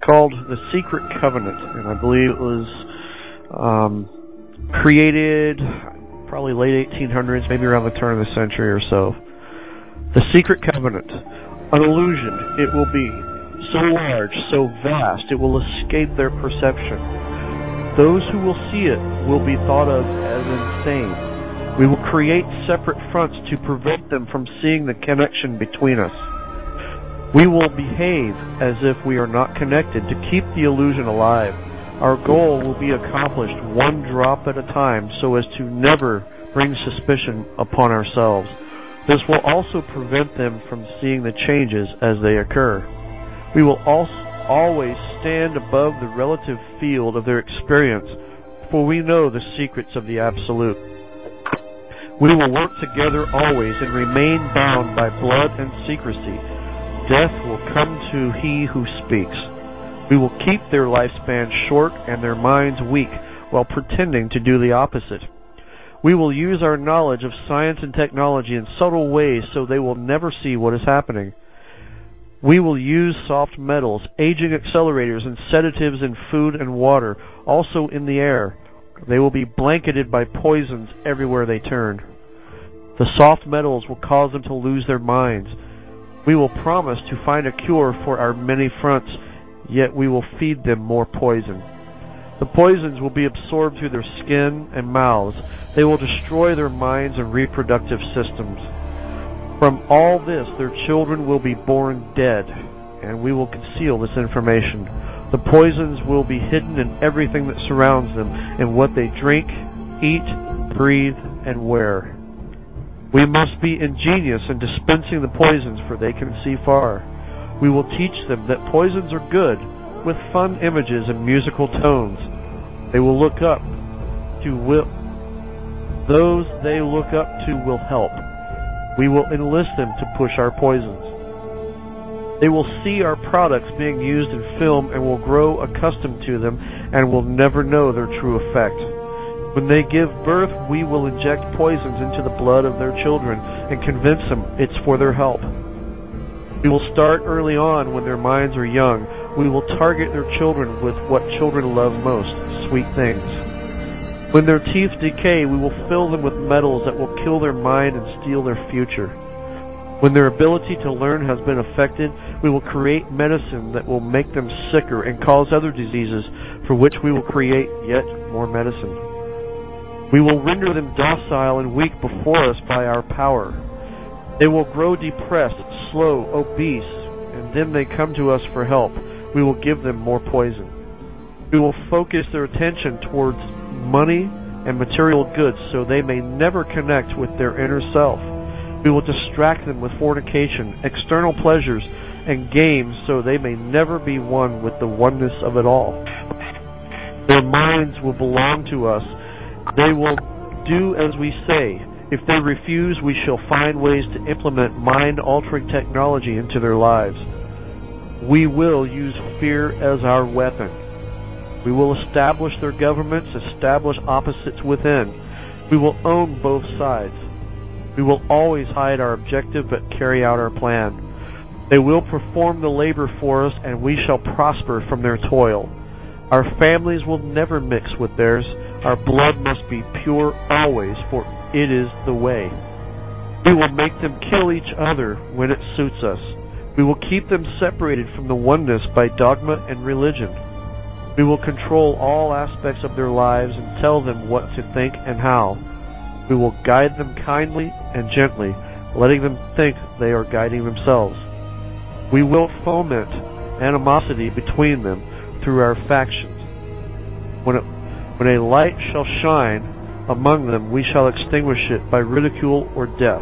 called the Secret Covenant, and I believe it was created probably late 1800s, maybe around the turn of the century or so. The Secret Covenant, an illusion. It will be so large, so vast, it will escape their perception. Those who will see it will be thought of as insane. We will create separate fronts to prevent them from seeing the connection between us. We will behave as if we are not connected to keep the illusion alive. Our goal will be accomplished one drop at a time so as to never bring suspicion upon ourselves. This will also prevent them from seeing the changes as they occur. We will always stand above the relative field of their experience, for we know the secrets of the Absolute. We will work together always and remain bound by blood and secrecy. Death will come to he who speaks. We will keep their lifespan short and their minds weak while pretending to do the opposite. We will use our knowledge of science and technology in subtle ways so they will never see what is happening. We will use soft metals, aging accelerators, and sedatives in food and water, also in the air. They will be blanketed by poisons everywhere they turn. The soft metals will cause them to lose their minds. We will promise to find a cure for our many fronts, yet we will feed them more poison. The poisons will be absorbed through their skin and mouths. They will destroy their minds and reproductive systems. From all this, their children will be born dead, and we will conceal this information. The poisons will be hidden in everything that surrounds them, in what they drink, eat, breathe, and wear. We must be ingenious in dispensing the poisons, for they can see far. We will teach them that poisons are good, with fun images and musical tones. They will look up to those they look up to will help. We will enlist them to push our poisons. They will see our products being used in film and will grow accustomed to them and will never know their true effect. When they give birth, we will inject poisons into the blood of their children and convince them it's for their help. We will start early on when their minds are young. We will target their children with what children love most, sweet things. When their teeth decay, we will fill them with metals that will kill their mind and steal their future. When their ability to learn has been affected, we will create medicine that will make them sicker and cause other diseases, for which we will create yet more medicine. We will render them docile and weak before us by our power. They will grow depressed, slow, obese, and then they come to us for help. We will give them more poison. We will focus their attention towards money and material goods so they may never connect with their inner self. We will distract them with fornication, external pleasures, and games so they may never be one with the oneness of it all. Their minds will belong to us. They will do as we say. If they refuse, we shall find ways to implement mind-altering technology into their lives. We will use fear as our weapon. We will establish their governments, establish opposites within. We will own both sides. We will always hide our objective but carry out our plan. They will perform the labor for us, and we shall prosper from their toil. Our families will never mix with theirs. Our blood must be pure always, for it is the way. We will make them kill each other when it suits us. We will keep them separated from the oneness by dogma and religion. We will control all aspects of their lives and tell them what to think and how. We will guide them kindly and gently, letting them think they are guiding themselves. We will foment animosity between them through our factions. When a light shall shine among them, we shall extinguish it by ridicule or death.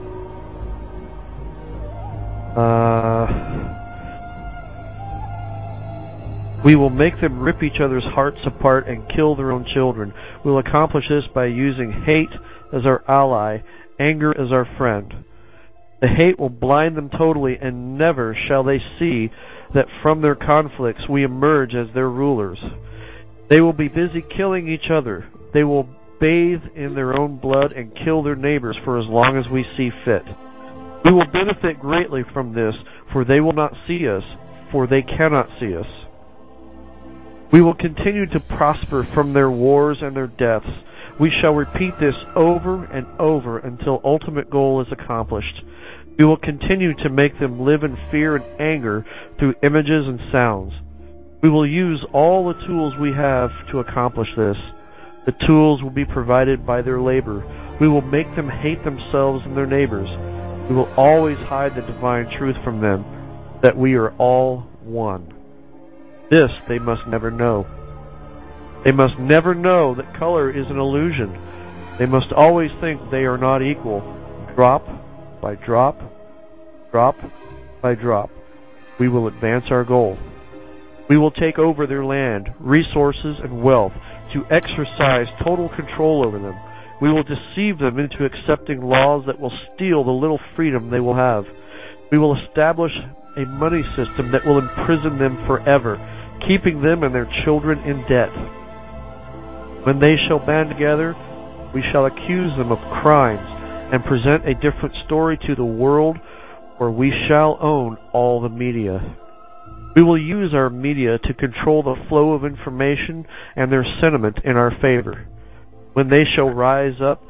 We will make them rip each other's hearts apart and kill their own children. We will accomplish this by using hate as our ally, anger as our friend. The hate will blind them totally, and never shall they see that from their conflicts we emerge as their rulers. They will be busy killing each other. They will bathe in their own blood and kill their neighbors for as long as we see fit. We will benefit greatly from this, for they will not see us, for they cannot see us. We will continue to prosper from their wars and their deaths. We shall repeat this over and over until ultimate goal is accomplished. We will continue to make them live in fear and anger through images and sounds. We will use all the tools we have to accomplish this. The tools will be provided by their labor. We will make them hate themselves and their neighbors. We will always hide the divine truth from them, that we are all one. This they must never know. They must never know that color is an illusion. They must always think they are not equal. Drop by drop, drop by drop, we will advance our goal. We will take over their land, resources, and wealth to exercise total control over them. We will deceive them into accepting laws that will steal the little freedom they will have. We will establish a money system that will imprison them forever, keeping them and their children in debt. When they shall band together, we shall accuse them of crimes and present a different story to the world, or we shall own all the media. We will use our media to control the flow of information and their sentiment in our favor. When they shall rise up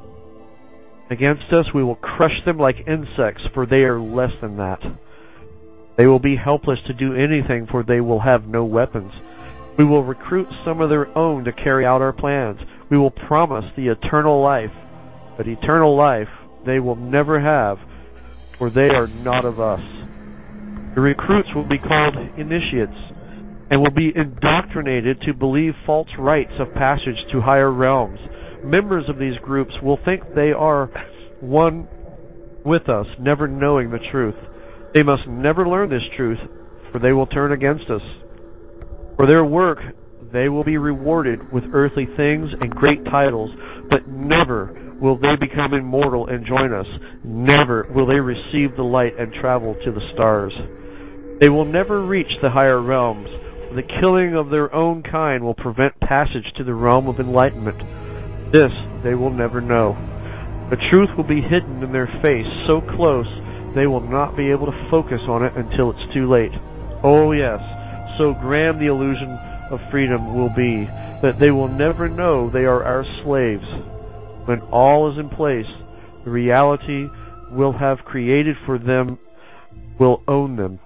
against us, we will crush them like insects, for they are less than that. They will be helpless to do anything, for they will have no weapons. We will recruit some of their own to carry out our plans. We will promise the eternal life, but eternal life they will never have, for they are not of us. The recruits will be called initiates, and will be indoctrinated to believe false rites of passage to higher realms. Members of these groups will think they are one with us, never knowing the truth. They must never learn this truth, for they will turn against us. For their work, they will be rewarded with earthly things and great titles, but never will they become immortal and join us. Never will they receive the light and travel to the stars. They will never reach the higher realms. The killing of their own kind will prevent passage to the realm of enlightenment. This they will never know. The truth will be hidden in their face so close they will not be able to focus on it until it's too late. Oh yes, so grand the illusion of freedom will be that they will never know they are our slaves. When all is in place, the reality we'll have created for them will own them.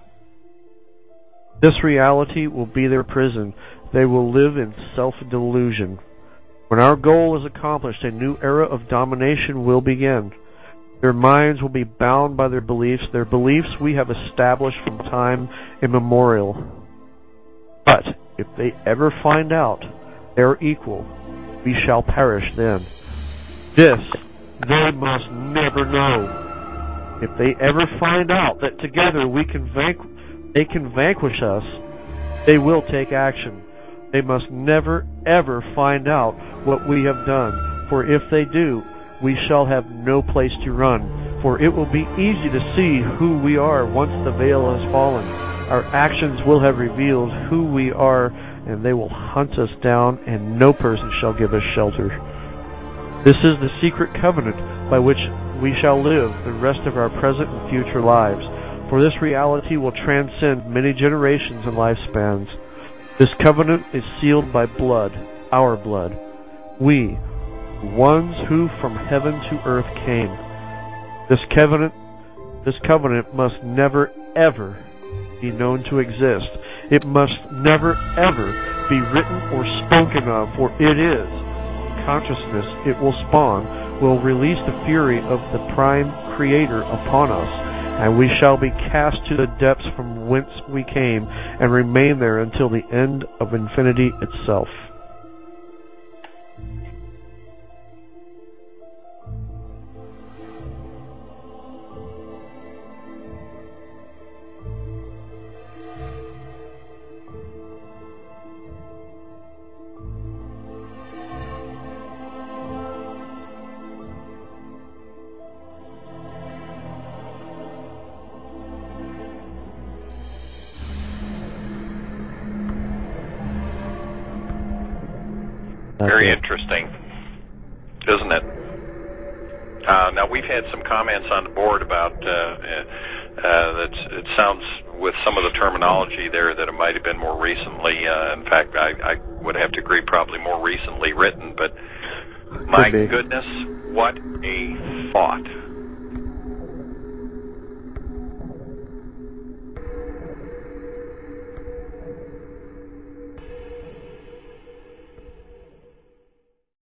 This reality will be their prison. They will live in self-delusion. When our goal is accomplished, a new era of domination will begin. Their minds will be bound by their beliefs we have established from time immemorial. But if they ever find out they are equal, we shall perish then. This they must never know. If they ever find out that together they can vanquish us, they will take action. They must never, ever find out what we have done, for if they do, we shall have no place to run, for it will be easy to see who we are once the veil has fallen. Our actions will have revealed who we are, and they will hunt us down, and no person shall give us shelter. This is the secret covenant by which we shall live the rest of our present and future lives, for this reality will transcend many generations and lifespans. This covenant is sealed by blood, our blood. We, the ones who from heaven to earth came. This covenant must never, ever be known to exist. It must never, ever be written or spoken of, for it is consciousness it will spawn, will release the fury of the Prime Creator upon us, and we shall be cast to the depths from whence we came, and remain there until the end of infinity itself. Very interesting, isn't it? Now, we've had some comments on the board about that it sounds with some of the terminology there that it might have been more recently. In fact, I would have to agree, probably more recently written. But my goodness, what a thought!